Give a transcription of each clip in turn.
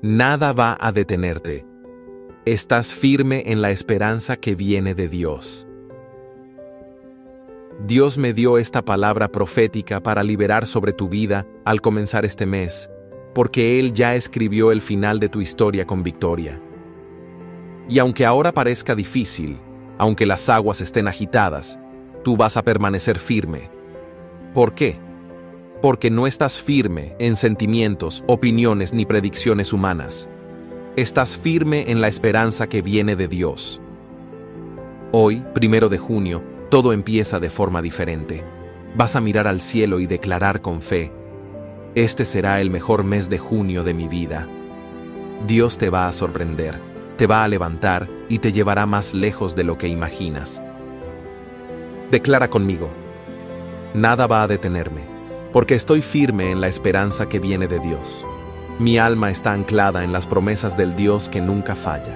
Nada va a detenerte. Estás firme en la esperanza que viene de Dios. Dios me dio esta palabra profética para liberar sobre tu vida al comenzar este mes, porque Él ya escribió el final de tu historia con victoria. Y aunque ahora parezca difícil, aunque las aguas estén agitadas, tú vas a permanecer firme. ¿Por qué? Porque no estás firme en sentimientos, opiniones ni predicciones humanas. Estás firme en la esperanza que viene de Dios. Hoy, 1 de junio, todo empieza de forma diferente. Vas a mirar al cielo y declarar con fe: este será el mejor mes de junio de mi vida. Dios te va a sorprender, te va a levantar y te llevará más lejos de lo que imaginas. Declara conmigo: nada va a detenerme, porque estoy firme en la esperanza que viene de Dios. Mi alma está anclada en las promesas del Dios que nunca falla.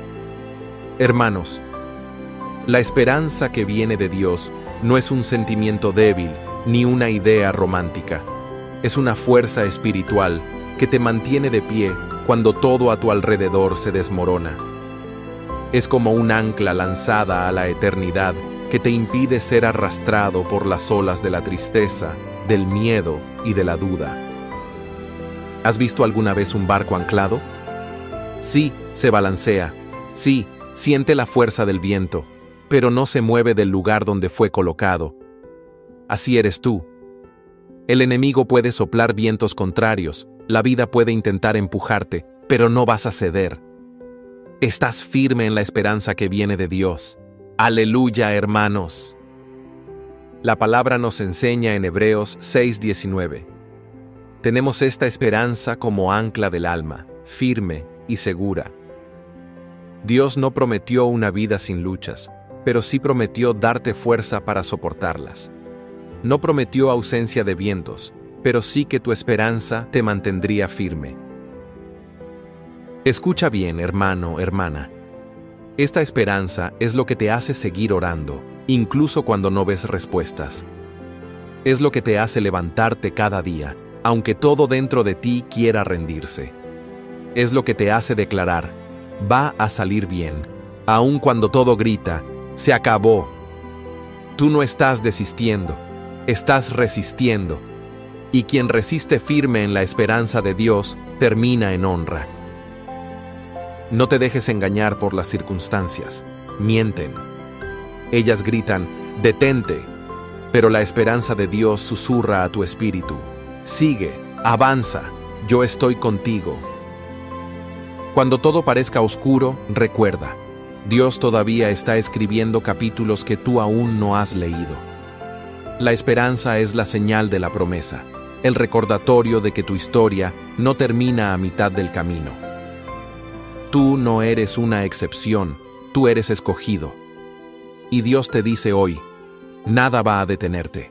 Hermanos, la esperanza que viene de Dios no es un sentimiento débil ni una idea romántica. Es una fuerza espiritual que te mantiene de pie cuando todo a tu alrededor se desmorona. Es como un ancla lanzada a la eternidad que te impide ser arrastrado por las olas de la tristeza, del miedo y de la duda. ¿Has visto alguna vez un barco anclado? Sí, se balancea. Sí, siente la fuerza del viento, pero no se mueve del lugar donde fue colocado. Así eres tú. El enemigo puede soplar vientos contrarios, la vida puede intentar empujarte, pero no vas a ceder. Estás firme en la esperanza que viene de Dios. ¡Aleluya, hermanos! La palabra nos enseña en Hebreos 6:19. Tenemos esta esperanza como ancla del alma, firme y segura. Dios no prometió una vida sin luchas, pero sí prometió darte fuerza para soportarlas. No prometió ausencia de vientos, pero sí que tu esperanza te mantendría firme. Escucha bien, hermano, hermana. Esta esperanza es lo que te hace seguir orando, incluso cuando no ves respuestas. Es lo que te hace levantarte cada día, aunque todo dentro de ti quiera rendirse. Es lo que te hace declarar: va a salir bien, aun cuando todo grita: se acabó. Tú no estás desistiendo, estás resistiendo. Y quien resiste firme en la esperanza de Dios, termina en honra. No te dejes engañar por las circunstancias. Mienten. Ellas gritan: detente. Pero la esperanza de Dios susurra a tu espíritu: sigue, avanza, yo estoy contigo. Cuando todo parezca oscuro, recuerda: Dios todavía está escribiendo capítulos que tú aún no has leído. La esperanza es la señal de la promesa, el recordatorio de que tu historia no termina a mitad del camino. Tú no eres una excepción, tú eres escogido. Y Dios te dice hoy: nada va a detenerte.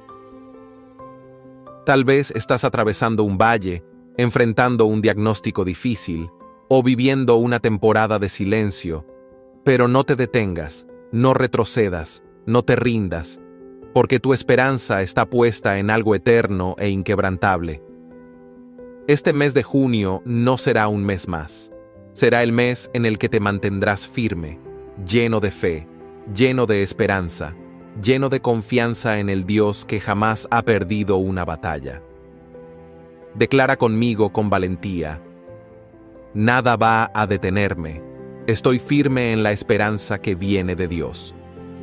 Tal vez estás atravesando un valle, enfrentando un diagnóstico difícil, o viviendo una temporada de silencio. Pero no te detengas, no retrocedas, no te rindas, porque tu esperanza está puesta en algo eterno e inquebrantable. Este mes de junio no será un mes más. Será el mes en el que te mantendrás firme, lleno de fe, lleno de esperanza, lleno de confianza en el Dios que jamás ha perdido una batalla. Declara conmigo con valentía: nada va a detenerme. Estoy firme en la esperanza que viene de Dios.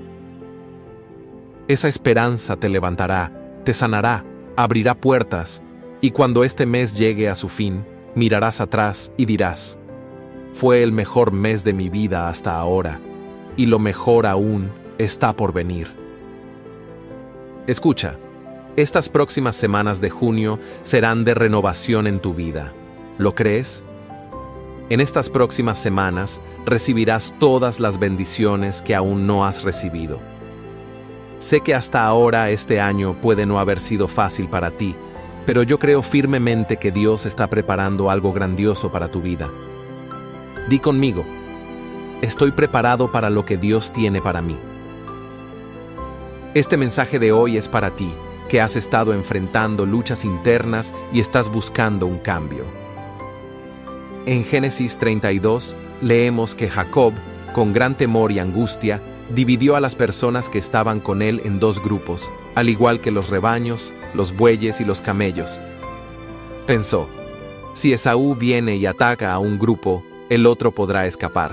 Esa esperanza te levantará, te sanará, abrirá puertas, y cuando este mes llegue a su fin, mirarás atrás y dirás: fue el mejor mes de mi vida hasta ahora, y lo mejor aún está por venir. Escucha, estas próximas semanas de junio serán de renovación en tu vida. ¿Lo crees? En estas próximas semanas recibirás todas las bendiciones que aún no has recibido. Sé que hasta ahora este año puede no haber sido fácil para ti, pero yo creo firmemente que Dios está preparando algo grandioso para tu vida. Di conmigo: estoy preparado para lo que Dios tiene para mí. Este mensaje de hoy es para ti, que has estado enfrentando luchas internas y estás buscando un cambio. En Génesis 32 leemos que Jacob, con gran temor y angustia, dividió a las personas que estaban con él en dos grupos, al igual que los rebaños, los bueyes y los camellos. Pensó, si Esaú viene y ataca a un grupo, el otro podrá escapar.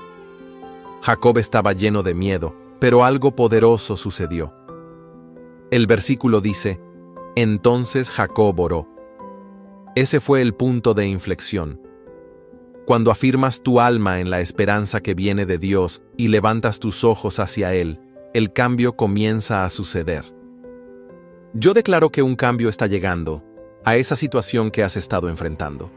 Jacob estaba lleno de miedo, pero algo poderoso sucedió. El versículo dice, entonces Jacob oró. Ese fue el punto de inflexión. Cuando afirmas tu alma en la esperanza que viene de Dios y levantas tus ojos hacia Él, el cambio comienza a suceder. Yo declaro que un cambio está llegando a esa situación que has estado enfrentando.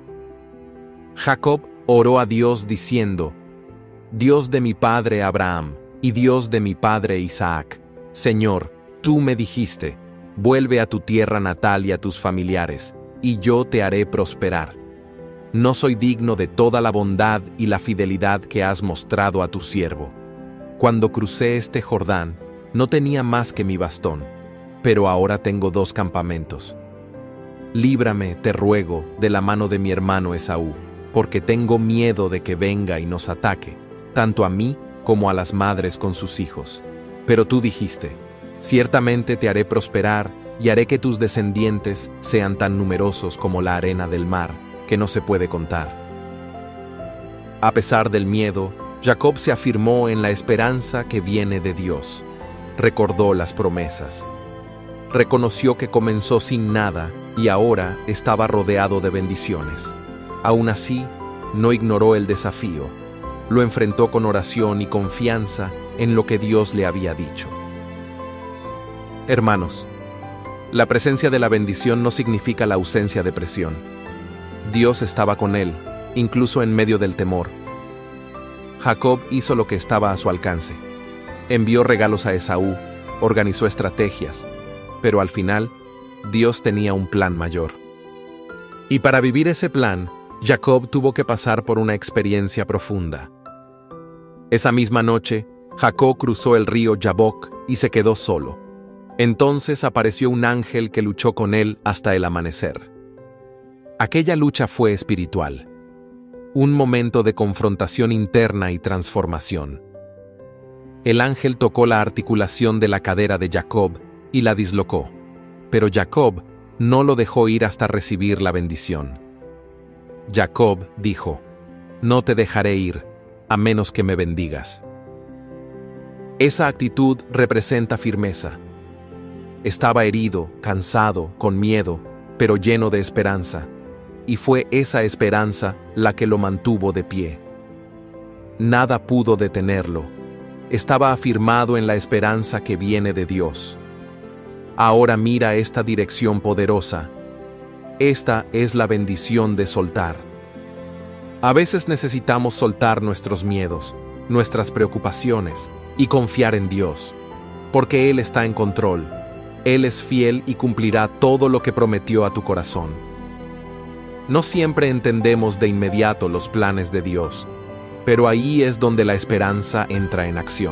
Jacob oró a Dios diciendo, Dios de mi padre Abraham y Dios de mi padre Isaac, Señor, tú me dijiste, vuelve a tu tierra natal y a tus familiares, y yo te haré prosperar. No soy digno de toda la bondad y la fidelidad que has mostrado a tu siervo. Cuando crucé este Jordán, no tenía más que mi bastón, pero ahora tengo 2 campamentos. Líbrame, te ruego, de la mano de mi hermano Esaú, porque tengo miedo de que venga y nos ataque, tanto a mí como a las madres con sus hijos. Pero tú dijiste, ciertamente te haré prosperar y haré que tus descendientes sean tan numerosos como la arena del mar, que no se puede contar. A pesar del miedo, Jacob se afirmó en la esperanza que viene de Dios. Recordó las promesas. Reconoció que comenzó sin nada y ahora estaba rodeado de bendiciones. Aún así, no ignoró el desafío. Lo enfrentó con oración y confianza en lo que Dios le había dicho. Hermanos, la presencia de la bendición no significa la ausencia de presión. Dios estaba con él, incluso en medio del temor. Jacob hizo lo que estaba a su alcance. Envió regalos a Esaú, organizó estrategias, pero al final, Dios tenía un plan mayor. Y para vivir ese plan, Jacob tuvo que pasar por una experiencia profunda. Esa misma noche, Jacob cruzó el río Yabok y se quedó solo. Entonces apareció un ángel que luchó con él hasta el amanecer. Aquella lucha fue espiritual, un momento de confrontación interna y transformación. El ángel tocó la articulación de la cadera de Jacob y la dislocó, pero Jacob no lo dejó ir hasta recibir la bendición. Jacob dijo, no te dejaré ir, a menos que me bendigas. Esa actitud representa firmeza. Estaba herido, cansado, con miedo, pero lleno de esperanza. Y fue esa esperanza la que lo mantuvo de pie. Nada pudo detenerlo. Estaba afirmado en la esperanza que viene de Dios. Ahora mira esta dirección poderosa. Esta es la bendición de soltar. A veces necesitamos soltar nuestros miedos, nuestras preocupaciones y confiar en Dios, porque Él está en control. Él es fiel y cumplirá todo lo que prometió a tu corazón. No siempre entendemos de inmediato los planes de Dios, pero ahí es donde la esperanza entra en acción.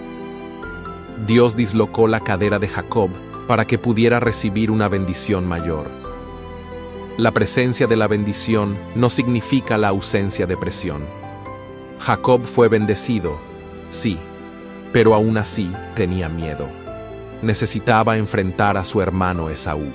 Dios dislocó la cadera de Jacob para que pudiera recibir una bendición mayor. La presencia de la bendición no significa la ausencia de presión. Jacob fue bendecido, sí, pero aún así tenía miedo. Necesitaba enfrentar a su hermano Esaú.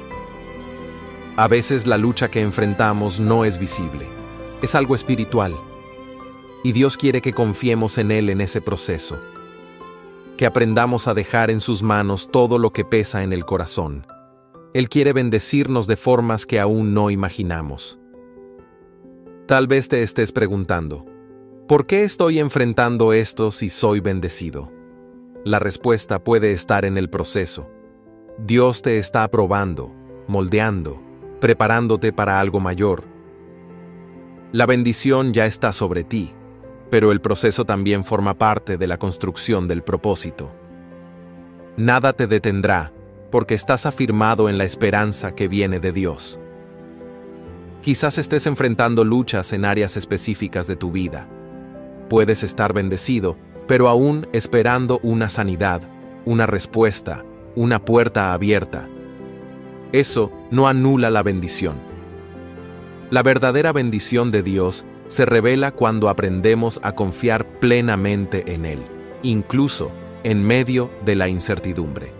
A veces la lucha que enfrentamos no es visible, es algo espiritual. Y Dios quiere que confiemos en Él en ese proceso. Que aprendamos a dejar en sus manos todo lo que pesa en el corazón. Él quiere bendecirnos de formas que aún no imaginamos. Tal vez te estés preguntando, ¿por qué estoy enfrentando esto si soy bendecido? La respuesta puede estar en el proceso. Dios te está probando, moldeando, preparándote para algo mayor. La bendición ya está sobre ti, pero el proceso también forma parte de la construcción del propósito. Nada te detendrá, porque estás afirmado en la esperanza que viene de Dios. Quizás estés enfrentando luchas en áreas específicas de tu vida. Puedes estar bendecido, pero aún esperando una sanidad, una respuesta, una puerta abierta. Eso no anula la bendición. La verdadera bendición de Dios se revela cuando aprendemos a confiar plenamente en Él, incluso en medio de la incertidumbre.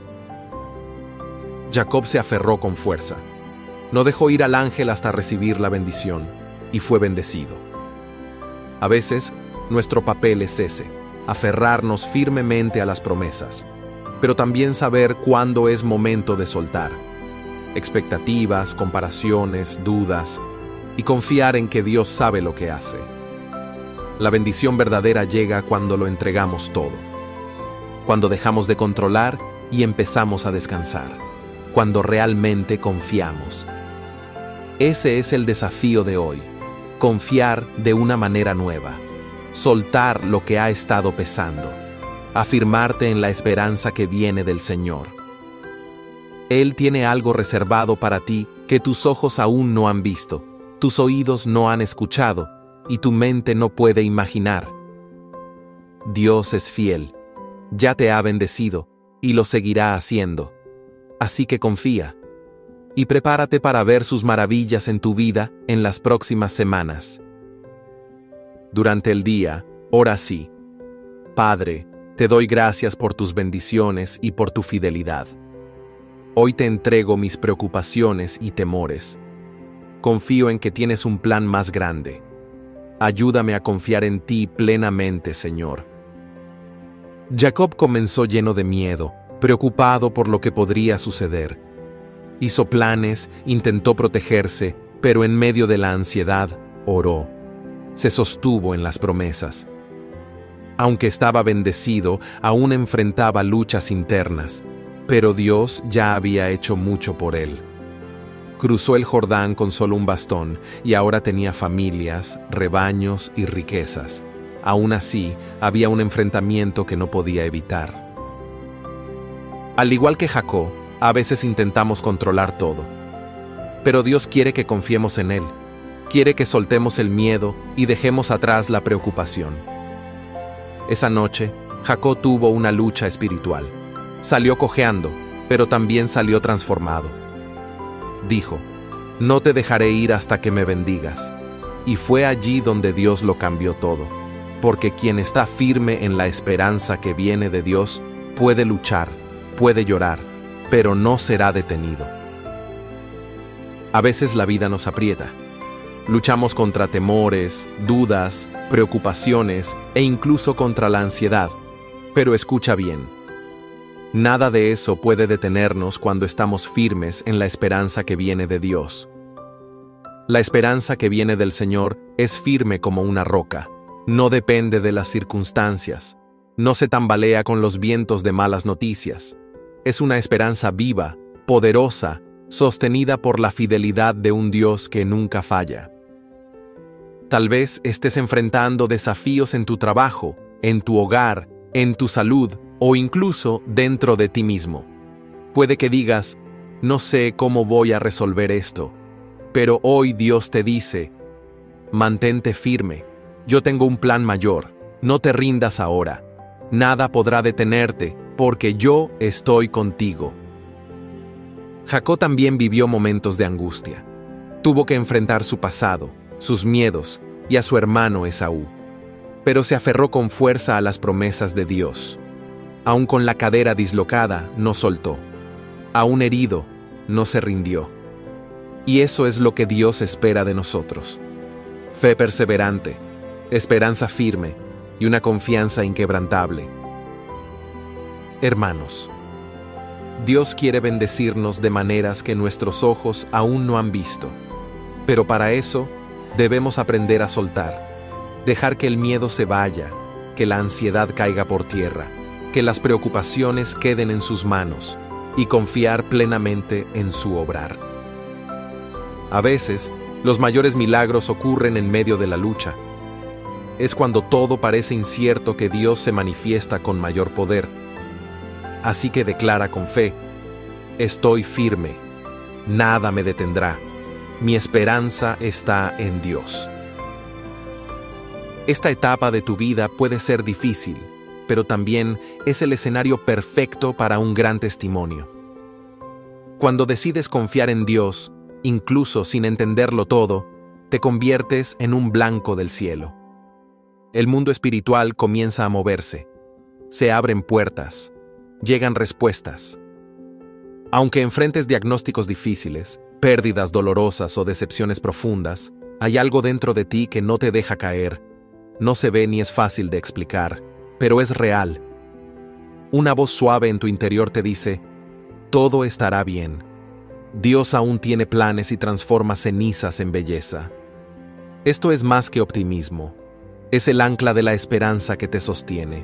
Jacob se aferró con fuerza. No dejó ir al ángel hasta recibir la bendición, y fue bendecido. A veces, nuestro papel es ese, aferrarnos firmemente a las promesas, pero también saber cuándo es momento de soltar. Expectativas, comparaciones, dudas, y confiar en que Dios sabe lo que hace. La bendición verdadera llega cuando lo entregamos todo, cuando dejamos de controlar y empezamos a descansar, cuando realmente confiamos. Ese es el desafío de hoy, confiar de una manera nueva, soltar lo que ha estado pesando, afirmarte en la esperanza que viene del Señor. Él tiene algo reservado para ti que tus ojos aún no han visto, tus oídos no han escuchado y tu mente no puede imaginar. Dios es fiel, ya te ha bendecido y lo seguirá haciendo. Así que confía y prepárate para ver sus maravillas en tu vida en las próximas semanas. Durante el día, ora así: Padre, te doy gracias por tus bendiciones y por tu fidelidad. Hoy te entrego mis preocupaciones y temores. Confío en que tienes un plan más grande. Ayúdame a confiar en ti plenamente, Señor. Jacob comenzó lleno de miedo, preocupado por lo que podría suceder. Hizo planes, intentó protegerse, pero en medio de la ansiedad, oró. Se sostuvo en las promesas. Aunque estaba bendecido, aún enfrentaba luchas internas, pero Dios ya había hecho mucho por él. Cruzó el Jordán con solo un bastón y ahora tenía familias, rebaños y riquezas. Aún así, había un enfrentamiento que no podía evitar. Al igual que Jacob, a veces intentamos controlar todo. Pero Dios quiere que confiemos en Él. Quiere que soltemos el miedo y dejemos atrás la preocupación. Esa noche, Jacob tuvo una lucha espiritual. Salió cojeando, pero también salió transformado. Dijo: no te dejaré ir hasta que me bendigas. Y fue allí donde Dios lo cambió todo. Porque quien está firme en la esperanza que viene de Dios puede luchar, puede llorar, pero no será detenido. A veces la vida nos aprieta. Luchamos contra temores, dudas, preocupaciones e incluso contra la ansiedad. Pero escucha bien. Nada de eso puede detenernos cuando estamos firmes en la esperanza que viene de Dios. La esperanza que viene del Señor es firme como una roca. No depende de las circunstancias. No se tambalea con los vientos de malas noticias. Es una esperanza viva, poderosa, sostenida por la fidelidad de un Dios que nunca falla. Tal vez estés enfrentando desafíos en tu trabajo, en tu hogar, en tu salud o incluso dentro de ti mismo. Puede que digas: no sé cómo voy a resolver esto. Pero hoy Dios te dice: mantente firme. Yo tengo un plan mayor. No te rindas ahora. Nada podrá detenerte, porque yo estoy contigo. Jacob también vivió momentos de angustia. Tuvo que enfrentar su pasado, sus miedos y a su hermano Esaú. Pero se aferró con fuerza a las promesas de Dios. Aún con la cadera dislocada, no soltó. Aún herido, no se rindió. Y eso es lo que Dios espera de nosotros. Fe perseverante, esperanza firme y una confianza inquebrantable. Hermanos, Dios quiere bendecirnos de maneras que nuestros ojos aún no han visto. Pero para eso, debemos aprender a soltar, dejar que el miedo se vaya, que la ansiedad caiga por tierra, que las preocupaciones queden en sus manos y confiar plenamente en su obrar. A veces, los mayores milagros ocurren en medio de la lucha. Es cuando todo parece incierto que Dios se manifiesta con mayor poder. Así que declara con fe: estoy firme, nada me detendrá, mi esperanza está en Dios. Esta etapa de tu vida puede ser difícil, pero también es el escenario perfecto para un gran testimonio. Cuando decides confiar en Dios, incluso sin entenderlo todo, te conviertes en un blanco del cielo. El mundo espiritual comienza a moverse. Se abren puertas. Llegan respuestas. Aunque enfrentes diagnósticos difíciles, pérdidas dolorosas o decepciones profundas, hay algo dentro de ti que no te deja caer. No se ve ni es fácil de explicar, pero es real. Una voz suave en tu interior te dice: todo estará bien. Dios aún tiene planes y transforma cenizas en belleza. Esto es más que optimismo. Es el ancla de la esperanza que te sostiene.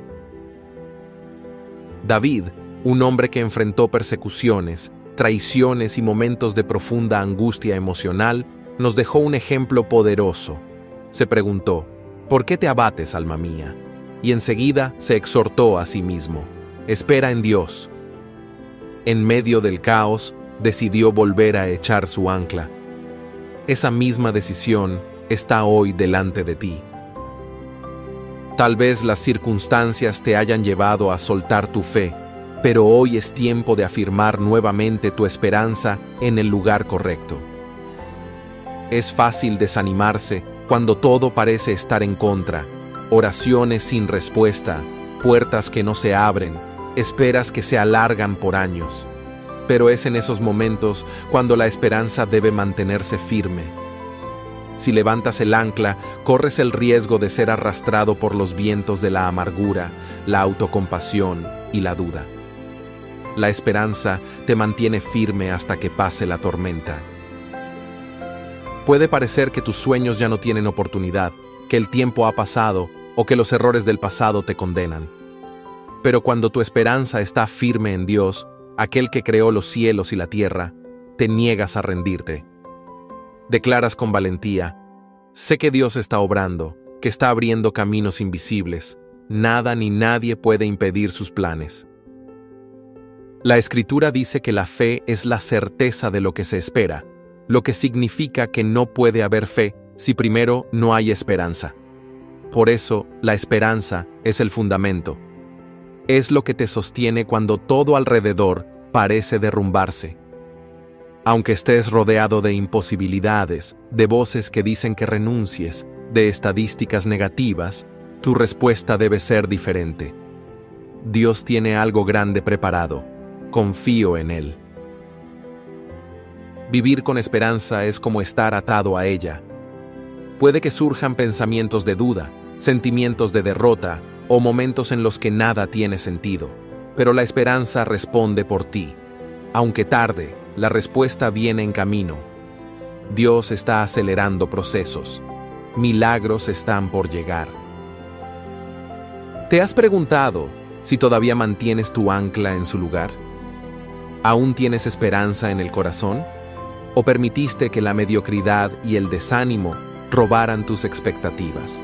David, un hombre que enfrentó persecuciones, traiciones y momentos de profunda angustia emocional, nos dejó un ejemplo poderoso. Se preguntó: ¿por qué te abates, alma mía? Y enseguida se exhortó a sí mismo: espera en Dios. En medio del caos, decidió volver a echar su ancla. Esa misma decisión está hoy delante de ti. Tal vez las circunstancias te hayan llevado a soltar tu fe, pero hoy es tiempo de afirmar nuevamente tu esperanza en el lugar correcto. Es fácil desanimarse cuando todo parece estar en contra, oraciones sin respuesta, puertas que no se abren, esperas que se alargan por años. Pero es en esos momentos cuando la esperanza debe mantenerse firme. Si levantas el ancla, corres el riesgo de ser arrastrado por los vientos de la amargura, la autocompasión y la duda. La esperanza te mantiene firme hasta que pase la tormenta. Puede parecer que tus sueños ya no tienen oportunidad, que el tiempo ha pasado o que los errores del pasado te condenan. Pero cuando tu esperanza está firme en Dios, aquel que creó los cielos y la tierra, te niegas a rendirte. Declaras con valentía: sé que Dios está obrando, que está abriendo caminos invisibles. Nada ni nadie puede impedir sus planes. La Escritura dice que la fe es la certeza de lo que se espera, lo que significa que no puede haber fe si primero no hay esperanza. Por eso, la esperanza es el fundamento. Es lo que te sostiene cuando todo alrededor parece derrumbarse. Aunque estés rodeado de imposibilidades, de voces que dicen que renuncies, de estadísticas negativas, tu respuesta debe ser diferente. Dios tiene algo grande preparado. Confío en Él. Vivir con esperanza es como estar atado a ella. Puede que surjan pensamientos de duda, sentimientos de derrota o momentos en los que nada tiene sentido, pero la esperanza responde por ti. Aunque tarde, la respuesta viene en camino. Dios está acelerando procesos. Milagros están por llegar. ¿Te has preguntado si todavía mantienes tu ancla en su lugar? ¿Aún tienes esperanza en el corazón? ¿O permitiste que la mediocridad y el desánimo robaran tus expectativas?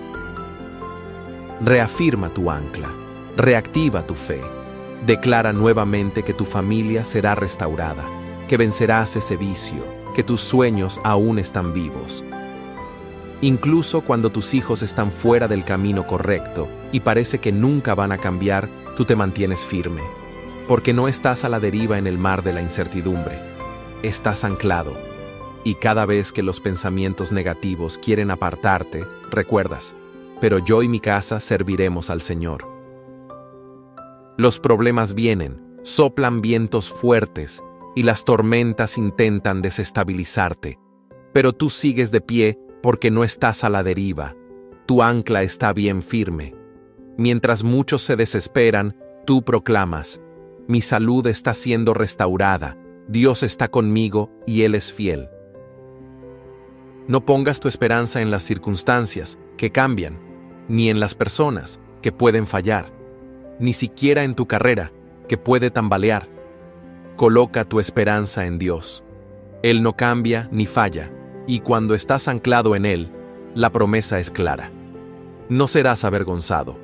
Reafirma tu ancla. Reactiva tu fe. Declara nuevamente que tu familia será restaurada, que vencerás ese vicio, que tus sueños aún están vivos. Incluso cuando tus hijos están fuera del camino correcto y parece que nunca van a cambiar, tú te mantienes firme, porque no estás a la deriva en el mar de la incertidumbre. Estás anclado, y cada vez que los pensamientos negativos quieren apartarte, recuerdas: pero yo y mi casa serviremos al Señor. Los problemas vienen, soplan vientos fuertes, y las tormentas intentan desestabilizarte. Pero tú sigues de pie porque no estás a la deriva. Tu ancla está bien firme. Mientras muchos se desesperan, tú proclamas: mi salud está siendo restaurada, Dios está conmigo y Él es fiel. No pongas tu esperanza en las circunstancias, que cambian, ni en las personas, que pueden fallar, ni siquiera en tu carrera, que puede tambalear. Coloca tu esperanza en Dios. Él no cambia ni falla, y cuando estás anclado en Él, la promesa es clara: no serás avergonzado.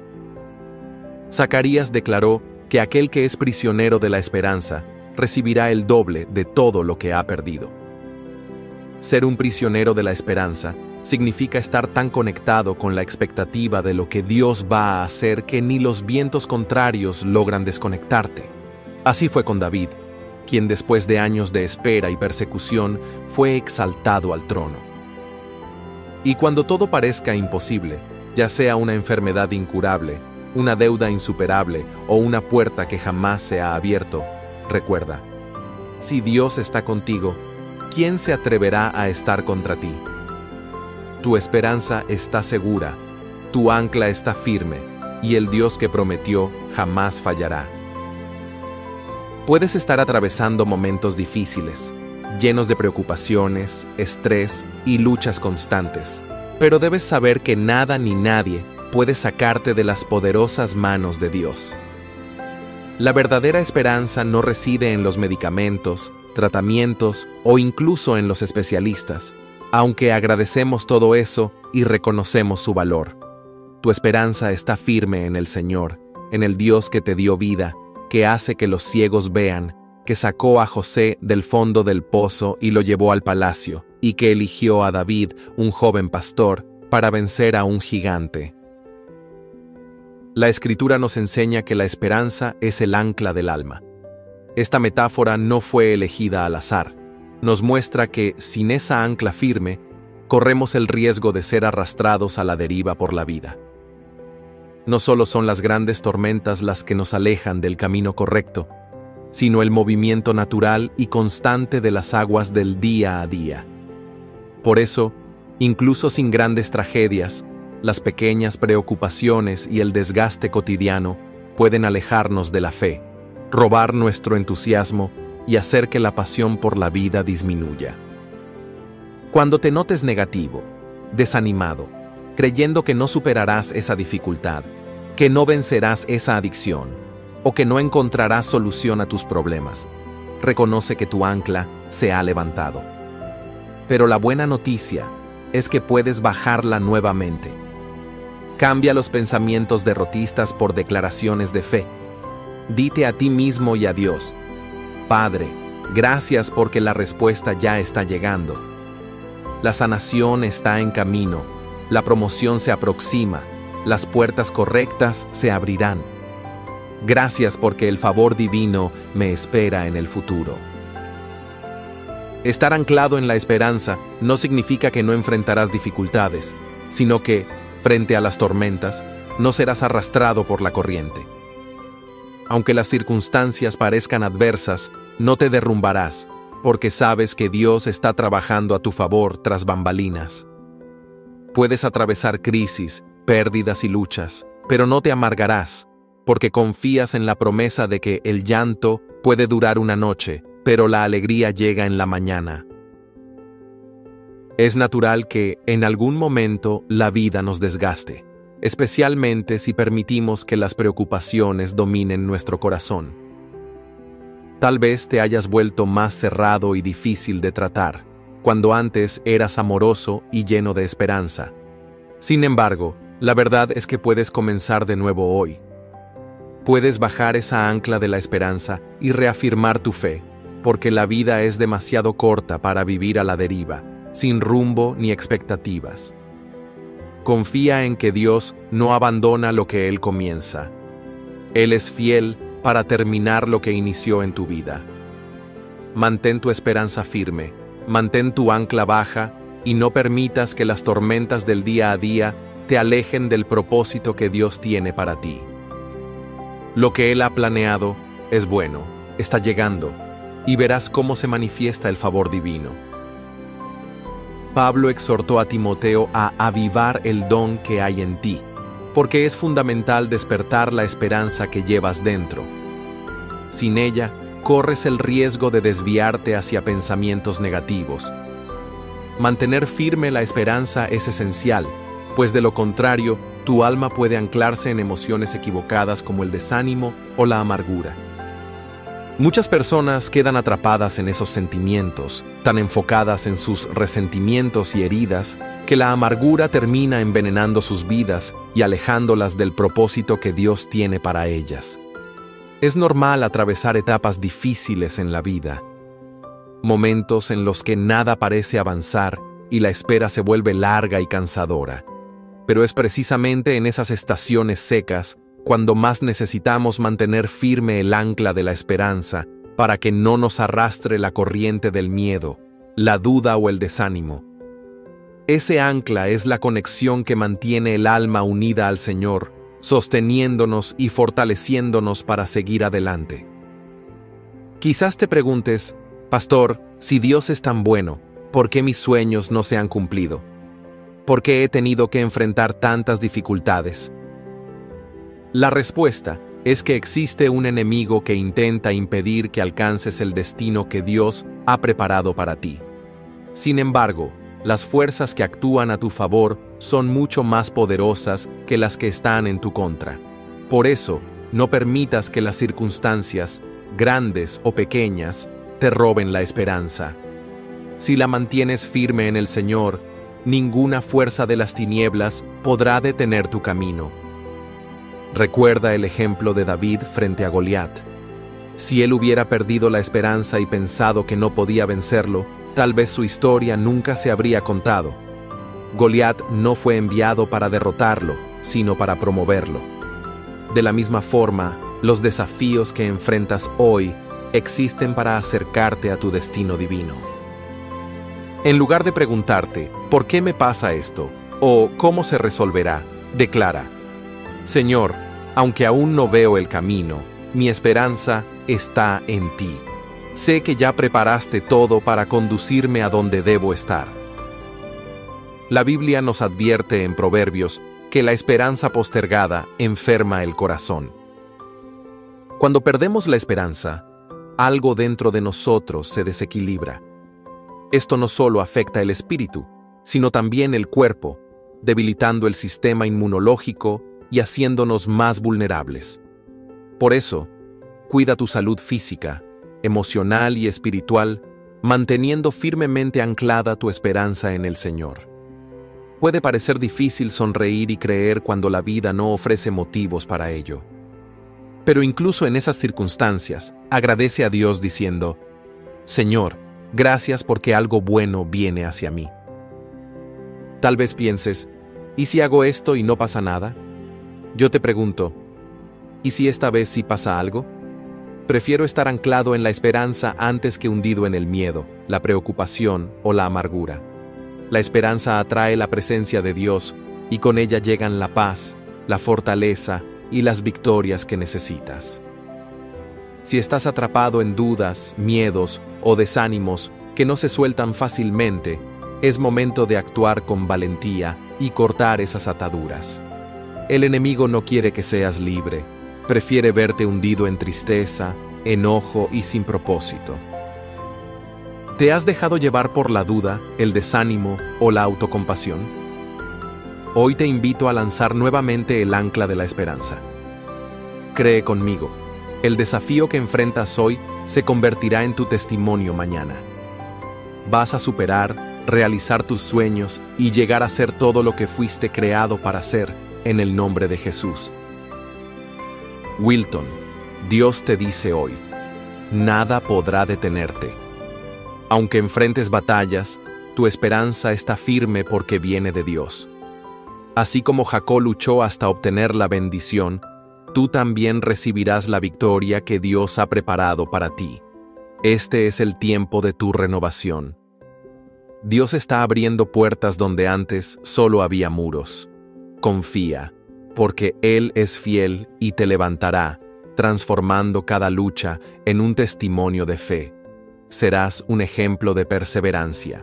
Zacarías declaró que aquel que es prisionero de la esperanza recibirá el doble de todo lo que ha perdido. Ser un prisionero de la esperanza significa estar tan conectado con la expectativa de lo que Dios va a hacer que ni los vientos contrarios logran desconectarte. Así fue con David, quien después de años de espera y persecución fue exaltado al trono. Y cuando todo parezca imposible, ya sea una enfermedad incurable, una deuda insuperable o una puerta que jamás se ha abierto, recuerda, si Dios está contigo, ¿quién se atreverá a estar contra ti? Tu esperanza está segura, tu ancla está firme, y el Dios que prometió jamás fallará. Puedes estar atravesando momentos difíciles, llenos de preocupaciones, estrés y luchas constantes, pero debes saber que nada ni nadie puede sacarte de las poderosas manos de Dios. La verdadera esperanza no reside en los medicamentos, tratamientos o incluso en los especialistas, aunque agradecemos todo eso y reconocemos su valor. Tu esperanza está firme en el Señor, en el Dios que te dio vida, que hace que los ciegos vean, que sacó a José del fondo del pozo y lo llevó al palacio, y que eligió a David, un joven pastor, para vencer a un gigante. La Escritura nos enseña que la esperanza es el ancla del alma. Esta metáfora no fue elegida al azar. Nos muestra que, sin esa ancla firme, corremos el riesgo de ser arrastrados a la deriva por la vida. No solo son las grandes tormentas las que nos alejan del camino correcto, sino el movimiento natural y constante de las aguas del día a día. Por eso, incluso sin grandes tragedias, las pequeñas preocupaciones y el desgaste cotidiano pueden alejarnos de la fe, robar nuestro entusiasmo y hacer que la pasión por la vida disminuya. Cuando te notes negativo, desanimado, creyendo que no superarás esa dificultad, que no vencerás esa adicción, o que no encontrarás solución a tus problemas, reconoce que tu ancla se ha levantado. Pero la buena noticia es que puedes bajarla nuevamente. Cambia los pensamientos derrotistas por declaraciones de fe. Dite a ti mismo y a Dios: Padre, gracias porque la respuesta ya está llegando. La sanación está en camino, la promoción se aproxima, las puertas correctas se abrirán. Gracias porque el favor divino me espera en el futuro. Estar anclado en la esperanza no significa que no enfrentarás dificultades, sino que, frente a las tormentas, no serás arrastrado por la corriente. Aunque las circunstancias parezcan adversas, no te derrumbarás, porque sabes que Dios está trabajando a tu favor tras bambalinas. Puedes atravesar crisis, pérdidas y luchas, pero no te amargarás, porque confías en la promesa de que el llanto puede durar una noche, pero la alegría llega en la mañana. Es natural que, en algún momento, la vida nos desgaste, especialmente si permitimos que las preocupaciones dominen nuestro corazón. Tal vez te hayas vuelto más cerrado y difícil de tratar, cuando antes eras amoroso y lleno de esperanza. Sin embargo, la verdad es que puedes comenzar de nuevo hoy. Puedes bajar esa ancla de la esperanza y reafirmar tu fe, porque la vida es demasiado corta para vivir a la deriva, sin rumbo ni expectativas. Confía en que Dios no abandona lo que Él comienza. Él es fiel para terminar lo que inició en tu vida. Mantén tu esperanza firme, mantén tu ancla baja y no permitas que las tormentas del día a día te alejen del propósito que Dios tiene para ti. Lo que Él ha planeado es bueno, está llegando, y verás cómo se manifiesta el favor divino. Pablo exhortó a Timoteo a avivar el don que hay en ti, porque es fundamental despertar la esperanza que llevas dentro. Sin ella, corres el riesgo de desviarte hacia pensamientos negativos. Mantener firme la esperanza es esencial, pues de lo contrario, tu alma puede anclarse en emociones equivocadas como el desánimo o la amargura. Muchas personas quedan atrapadas en esos sentimientos, tan enfocadas en sus resentimientos y heridas, que la amargura termina envenenando sus vidas y alejándolas del propósito que Dios tiene para ellas. Es normal atravesar etapas difíciles en la vida, momentos en los que nada parece avanzar y la espera se vuelve larga y cansadora. Pero es precisamente en esas estaciones secas cuando más necesitamos mantener firme el ancla de la esperanza para que no nos arrastre la corriente del miedo, la duda o el desánimo. Ese ancla es la conexión que mantiene el alma unida al Señor, sosteniéndonos y fortaleciéndonos para seguir adelante. Quizás te preguntes, Pastor, si Dios es tan bueno, ¿por qué mis sueños no se han cumplido? ¿Por qué he tenido que enfrentar tantas dificultades? La respuesta es que existe un enemigo que intenta impedir que alcances el destino que Dios ha preparado para ti. Sin embargo, las fuerzas que actúan a tu favor son mucho más poderosas que las que están en tu contra. Por eso, no permitas que las circunstancias, grandes o pequeñas, te roben la esperanza. Si la mantienes firme en el Señor, ninguna fuerza de las tinieblas podrá detener tu camino. Recuerda el ejemplo de David frente a Goliat. Si él hubiera perdido la esperanza y pensado que no podía vencerlo, tal vez su historia nunca se habría contado. Goliat no fue enviado para derrotarlo, sino para promoverlo. De la misma forma, los desafíos que enfrentas hoy existen para acercarte a tu destino divino. En lugar de preguntarte, ¿por qué me pasa esto? O ¿cómo se resolverá?, declara, Señor, aunque aún no veo el camino, mi esperanza está en ti. Sé que ya preparaste todo para conducirme a donde debo estar. La Biblia nos advierte en Proverbios que la esperanza postergada enferma el corazón. Cuando perdemos la esperanza, algo dentro de nosotros se desequilibra. Esto no solo afecta el espíritu, sino también el cuerpo, debilitando el sistema inmunológico y haciéndonos más vulnerables. Por eso, cuida tu salud física, emocional y espiritual, manteniendo firmemente anclada tu esperanza en el Señor. Puede parecer difícil sonreír y creer cuando la vida no ofrece motivos para ello. Pero incluso en esas circunstancias, agradece a Dios diciendo, Señor, gracias porque algo bueno viene hacia mí. Tal vez pienses, ¿y si hago esto y no pasa nada? Yo te pregunto, ¿y si esta vez sí pasa algo? Prefiero estar anclado en la esperanza antes que hundido en el miedo, la preocupación o la amargura. La esperanza atrae la presencia de Dios y con ella llegan la paz, la fortaleza y las victorias que necesitas. Si estás atrapado en dudas, miedos o desánimos que no se sueltan fácilmente, es momento de actuar con valentía y cortar esas ataduras. El enemigo no quiere que seas libre, prefiere verte hundido en tristeza, enojo y sin propósito. ¿Te has dejado llevar por la duda, el desánimo o la autocompasión? Hoy te invito a lanzar nuevamente el ancla de la esperanza. Cree conmigo, el desafío que enfrentas hoy se convertirá en tu testimonio mañana. Vas a superar, realizar tus sueños y llegar a ser todo lo que fuiste creado para ser en el nombre de Jesús. Wilton, Dios te dice hoy, nada podrá detenerte. Aunque enfrentes batallas, tu esperanza está firme porque viene de Dios. Así como Jacob luchó hasta obtener la bendición, tú también recibirás la victoria que Dios ha preparado para ti. Este es el tiempo de tu renovación. Dios está abriendo puertas donde antes solo había muros. Confía, porque Él es fiel y te levantará, transformando cada lucha en un testimonio de fe. Serás un ejemplo de perseverancia.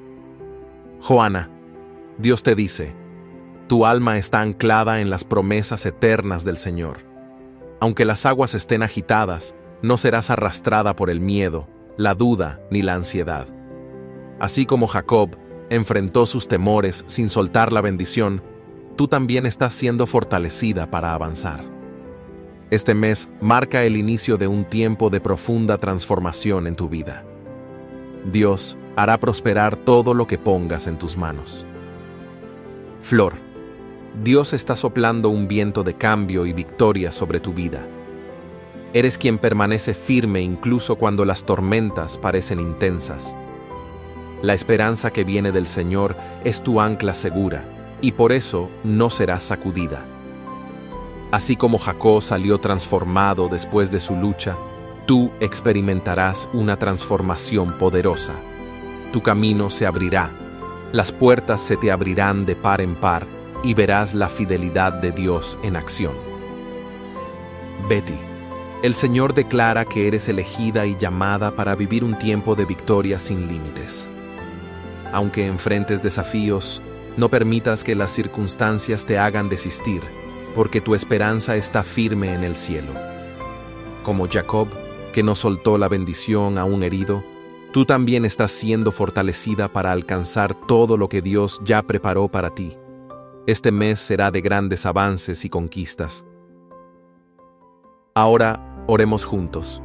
Joana, Dios te dice, tu alma está anclada en las promesas eternas del Señor. Aunque las aguas estén agitadas, no serás arrastrada por el miedo, la duda ni la ansiedad. Así como Jacob enfrentó sus temores sin soltar la bendición, tú también estás siendo fortalecida para avanzar. Este mes marca el inicio de un tiempo de profunda transformación en tu vida. Dios hará prosperar todo lo que pongas en tus manos. Flor, Dios está soplando un viento de cambio y victoria sobre tu vida. Eres quien permanece firme incluso cuando las tormentas parecen intensas. La esperanza que viene del Señor es tu ancla segura, y por eso no serás sacudida. Así como Jacob salió transformado después de su lucha, tú experimentarás una transformación poderosa. Tu camino se abrirá, Las puertas se te abrirán de par en par y verás la fidelidad de Dios en acción. Betty, el Señor declara que eres elegida y llamada para vivir un tiempo de victoria sin límites. Aunque enfrentes desafíos, no permitas que las circunstancias te hagan desistir, porque tu esperanza está firme en el cielo. Como Jacob, que no soltó la bendición a un herido, tú también estás siendo fortalecida para alcanzar todo lo que Dios ya preparó para ti. Este mes será de grandes avances y conquistas. Ahora, oremos juntos.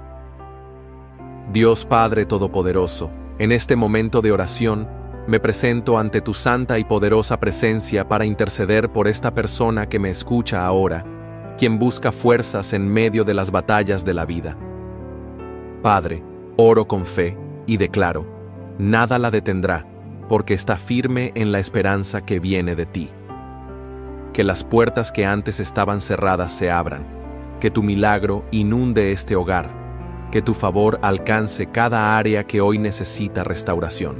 Dios Padre Todopoderoso, en este momento de oración, me presento ante tu santa y poderosa presencia para interceder por esta persona que me escucha ahora, quien busca fuerzas en medio de las batallas de la vida. Padre, oro con fe y declaro, nada la detendrá, porque está firme en la esperanza que viene de ti. Que las puertas que antes estaban cerradas se abran, que tu milagro inunde este hogar, que tu favor alcance cada área que hoy necesita restauración.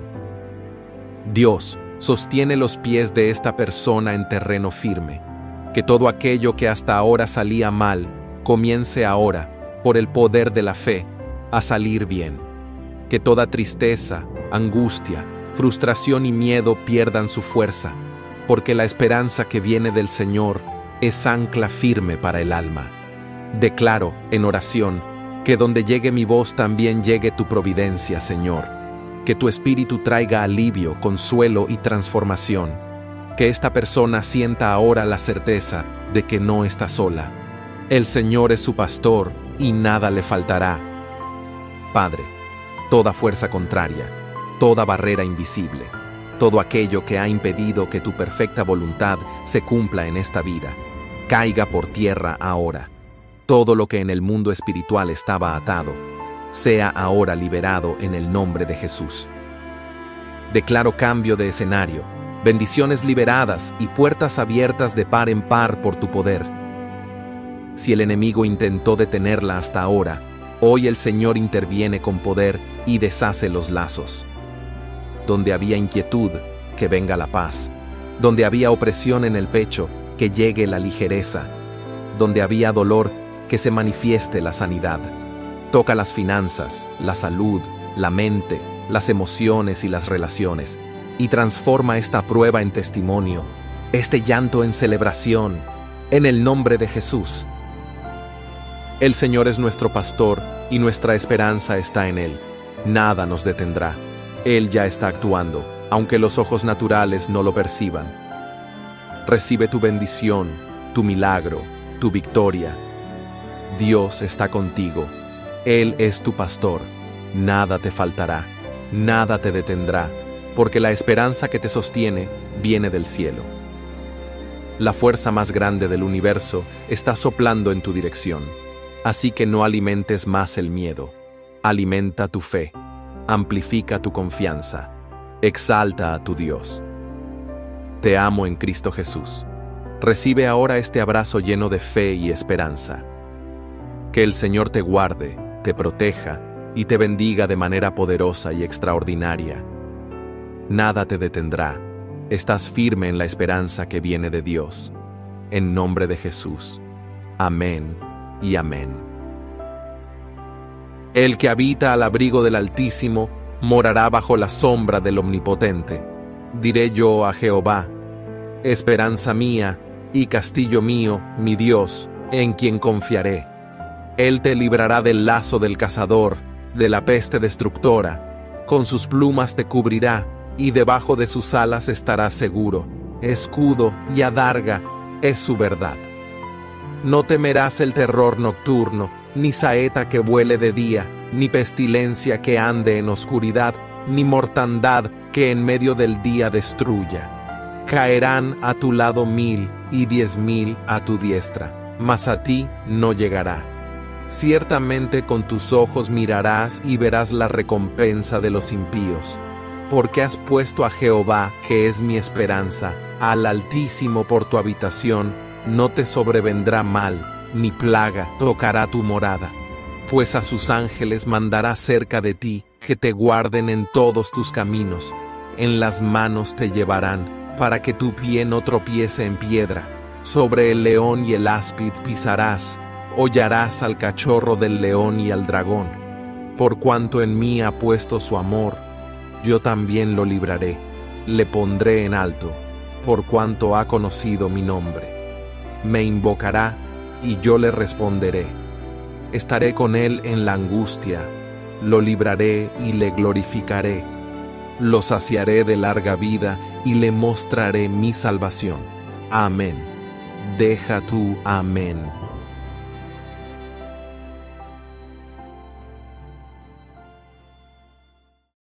Dios, sostiene los pies de esta persona en terreno firme, que todo aquello que hasta ahora salía mal, comience ahora, por el poder de la fe, a salir bien. Que toda tristeza, angustia, frustración y miedo pierdan su fuerza, porque la esperanza que viene del Señor es ancla firme para el alma. Declaro, en oración, que donde llegue mi voz también llegue tu providencia, Señor. Que tu espíritu traiga alivio, consuelo y transformación. Que esta persona sienta ahora la certeza de que no está sola. El Señor es su pastor y nada le faltará. Padre, toda fuerza contraria, toda barrera invisible, todo aquello que ha impedido que tu perfecta voluntad se cumpla en esta vida, caiga por tierra ahora. Todo lo que en el mundo espiritual estaba atado, sea ahora liberado en el nombre de Jesús. Declaro cambio de escenario, bendiciones liberadas y puertas abiertas de par en par por tu poder. Si el enemigo intentó detenerla hasta ahora, hoy el Señor interviene con poder y deshace los lazos. Donde había inquietud, que venga la paz. Donde había opresión en el pecho, que llegue la ligereza. Donde había dolor, que se manifieste la sanidad. Toca las finanzas, la salud, la mente, las emociones y las relaciones, y transforma esta prueba en testimonio, este llanto en celebración, en el nombre de Jesús. El Señor es nuestro pastor y nuestra esperanza está en Él. Nada nos detendrá. Él ya está actuando, aunque los ojos naturales no lo perciban. Recibe tu bendición, tu milagro, tu victoria. Dios está contigo. Él es tu pastor. Nada te faltará, nada te detendrá, porque la esperanza que te sostiene viene del cielo. La fuerza más grande del universo está soplando en tu dirección. Así que no alimentes más el miedo. Alimenta tu fe. Amplifica tu confianza. Exalta a tu Dios. Te amo en Cristo Jesús. Recibe ahora este abrazo lleno de fe y esperanza. Que el Señor te guarde, te proteja y te bendiga de manera poderosa y extraordinaria. Nada te detendrá. Estás firme en la esperanza que viene de Dios. En nombre de Jesús. Amén y amén. El que habita al abrigo del Altísimo morará bajo la sombra del Omnipotente. Diré yo a Jehová, esperanza mía y castillo mío, mi Dios, en quien confiaré. Él te librará del lazo del cazador, de la peste destructora. Con sus plumas te cubrirá, y debajo de sus alas estarás seguro. Escudo y adarga es su verdad. No temerás el terror nocturno, ni saeta que vuele de día, ni pestilencia que ande en oscuridad, ni mortandad que en medio del día destruya. Caerán a tu lado 1000 y 10,000 a tu diestra, mas a ti no llegará. Ciertamente con tus ojos mirarás y verás la recompensa de los impíos. Porque has puesto a Jehová, que es mi esperanza, al Altísimo por tu habitación, no te sobrevendrá mal, ni plaga tocará tu morada. Pues a sus ángeles mandará cerca de ti, que te guarden en todos tus caminos. en las manos te llevarán, para que tu pie no tropiece en piedra. Sobre el león y el áspid pisarás, hollarás al cachorro del león y al dragón. Por cuanto en mí ha puesto su amor, yo también lo libraré, le pondré en alto, por cuanto ha conocido mi nombre. Me invocará, y yo le responderé. Estaré con él en la angustia, lo libraré y le glorificaré. Lo saciaré de larga vida y le mostraré mi salvación. Amén. Deja tú, amén.